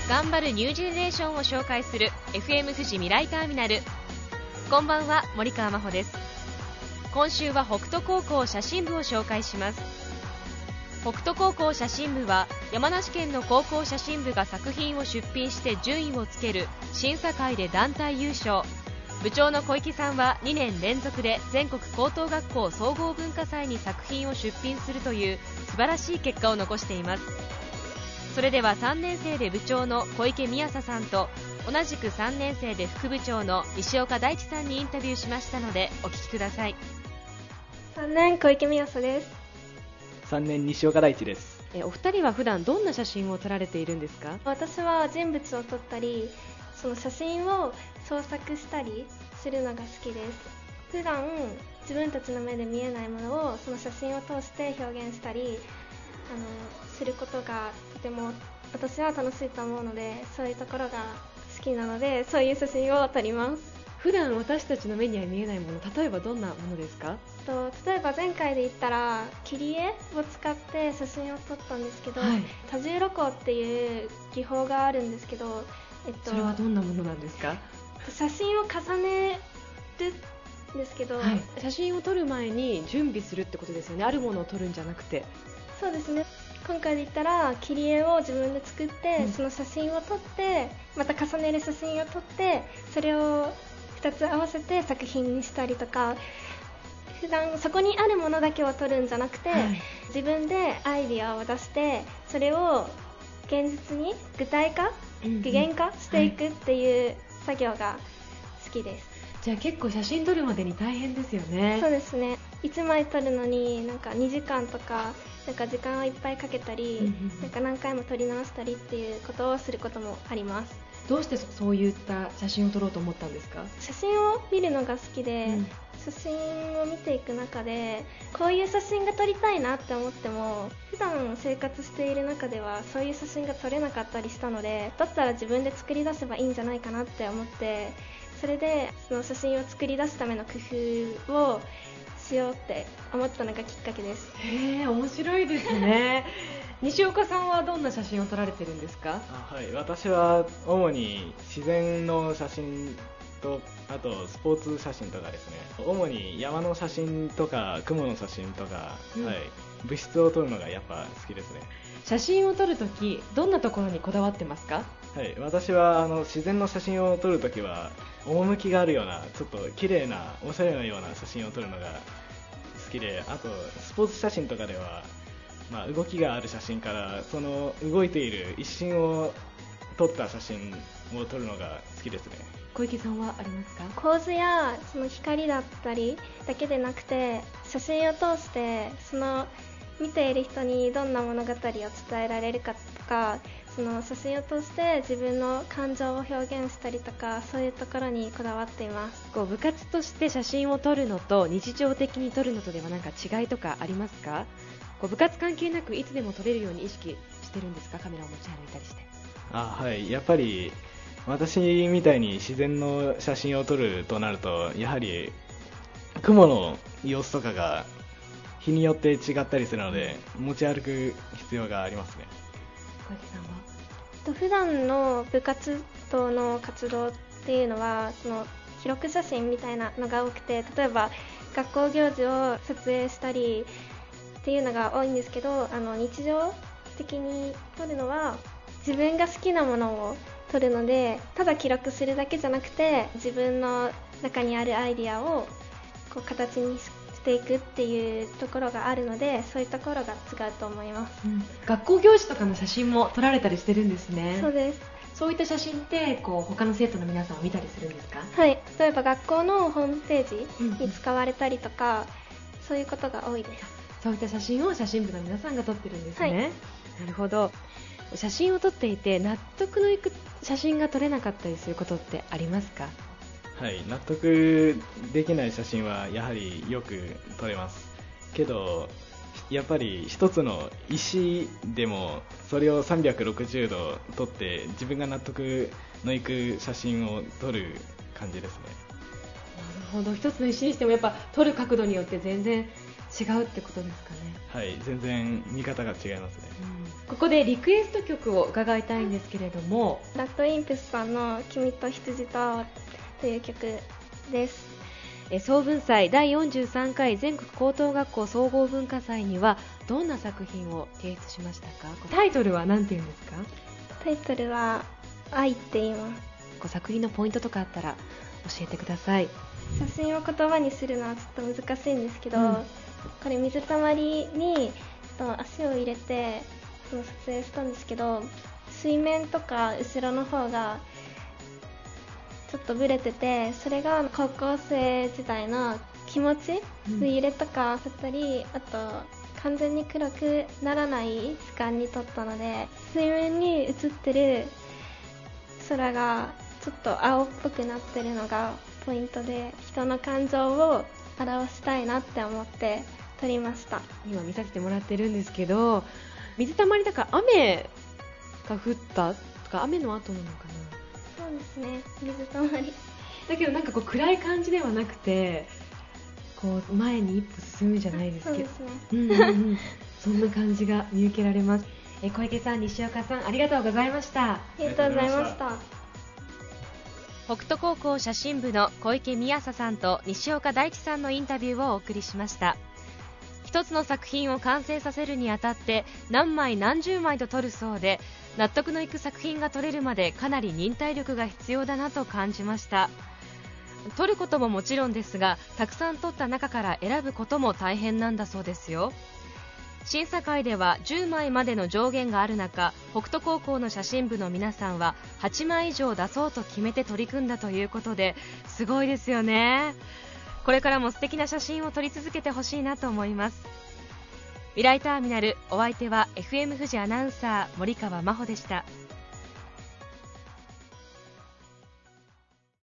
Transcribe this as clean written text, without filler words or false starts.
頑張るニュージェネレーションを紹介する FM 富士未来ターミナル。こんばんは、森川真帆です。今週は北斗高校写真部を紹介します。北斗高校写真部は山梨県の高校写真部が作品を出品して順位をつける審査会で団体優勝。部長の小池さんは2年連続で全国高等学校総合文化祭に作品を出品するという素晴らしい結果を残しています。それでは3年生で部長の小池美朝さんと同じく3年生で副部長の石岡大地さんにインタビューしましたのでお聞きください。 3年小池美朝です。 3年西岡大地です。 お二人は普段どんな写真を撮られているんですか？ 私は人物を撮ったり、その写真を創作したりするのが好きです。普段自分たちの目で見えないものをその写真を通して表現したりすることがとても私は楽しいと思うので、そういうところが好きなのでそういう写真を撮ります。 普段私たちの目には見えないもの、例えばどんなものですか？ 例えば前回で言ったら切り絵を使って写真を撮ったんですけど、多重露光っていう技法があるんですけど、 それはどんなものなんですか？ 写真を重ねるんですけど、 写真を撮る前に準備するってことですよね。あるものを撮るんじゃなくて。 そうですね。今回で言ったら切り絵を自分で作って、その写真を撮ってまた重ねる写真を撮ってそれを2つ合わせて作品にしたりとか、普段そこにあるものだけを撮るんじゃなくて、自分でアイディアを出してそれを現実に具体化、具現化していくっていう作業が好きです。 じゃあ結構写真撮るまでに大変ですよね。 そうですね。1枚撮るのになんか2時間とか時間をいっぱいかけたり、何回も撮り直したりっていうことをすることもあります。 どうしてそういった写真を撮ろうと思ったんですか？ 写真を見るのが好きで、写真を見ていく中でこういう写真が撮りたいなって思っても普段生活している中ではそういう写真が撮れなかったりしたので、だったら自分で作り出せばいいんじゃないかなって思って、それでその写真を作り出すための工夫をしようって思ったのがきっかけです。 面白いですね。西岡さんはどんな写真を撮られてるんですか？ 私は主に自然の写真とあとスポーツ写真とかですね。主に山の写真とか雲の写真とか、物質を撮るのがやっぱ好きですね。 写真を撮るときどんなところにこだわってますか？ 私は自然の写真を撮るときは趣があるようなちょっと綺麗なおしゃれなような写真を撮るのが好きで、あとスポーツ写真とかでは、動きがある写真からその動いている一瞬を撮った写真を撮るのが好きですね。 小池さんはありますか？ 構図やその光だったりだけでなくて、写真を通してその見ている人にどんな物語を伝えられるかとか、その写真を通して自分の感情を表現したりとか、そういうところにこだわっています。 部活として写真を撮るのと日常的に撮るのとでは違いとかありますか？部活関係なくいつでも撮れるように意識してるんですか？カメラを持ち歩いたりして。 やっぱり私みたいに自然の写真を撮るとなると、やはり雲の様子とかが日によって違ったりするので持ち歩く必要がありますね。 小池さんは？普段の部活動の活動っていうのはその記録写真みたいなのが多くて、例えば学校行事を撮影したりっていうのが多いんですけど、日常的に撮るのは自分が好きなものを撮るので、ただ記録するだけじゃなくて自分の中にあるアイディアを形にしていくっていうところがあるので、そういうところが違うと思います。 学校行事とかの写真も撮られたりしてるんですね。 そうです。 そういった写真って他の生徒の皆さんを見たりするんですか？ 例えば学校のホームページに使われたりとか、そういうことが多いです。 そういった写真を写真部の皆さんが撮ってるんですね。なるほど。写真を撮っていて納得のいく写真が撮れなかったりすることってありますか？ 納得できない写真はやはりよく撮れますけど、やっぱり一つの石でもそれを360度撮って自分が納得のいく写真を撮る感じですね。 なるほど。一つの石にしてもやっぱ撮る角度によって全然違うってことですかね。 全然見方が違いますね。 ここでリクエスト曲を伺いたいんですけれども、 ラッドインプスさんの君と羊と青という曲です。 総文祭第43回全国高等学校総合文化祭にはどんな作品を提出しましたか？タイトルは何て言うんですか？ タイトルは愛って言います。 作品のポイントとかあったら教えてください。 写真を言葉にするのはちょっと難しいんですけど、これ水たまりに足を入れて撮影したんですけど、水面とか後ろの方がちょっとブレてて、それが高校生時代の気持ち、揺れとかだったり、あと完全に黒くならない時間に撮ったので、水面に映ってる空がちょっと青っぽくなってるのがポイントで、人の感情を表したいなって思って撮りました。 今見させてもらってるんですけど、水たまりだから雨が降ったとか雨の後なのかな？ そうですね、水たまりだけどなんかこう暗い感じではなくて、こう前に一歩進むじゃないですけど、 そうですね、 そんな感じが見受けられます。小池さん、西岡さん、ありがとうございました。 ありがとうございました。 北斗高校写真部の小池美朝さんと西岡大地さんのインタビューをお送りしました。一つの作品を完成させるにあたって何枚何十枚と撮るそうで、納得のいく作品が撮れるまでかなり忍耐力が必要だなと感じました。撮ることももちろんですが、たくさん撮った中から選ぶことも大変なんだそうですよ。審査会では10枚までの上限がある中、北斗高校の写真部の皆さんは8枚以上出そうと決めて取り組んだということで、すごいですよね。これからも素敵な写真を撮り続けてほしいなと思います。未来ターミナル、お相手は FM 富士アナウンサー森川真帆でした。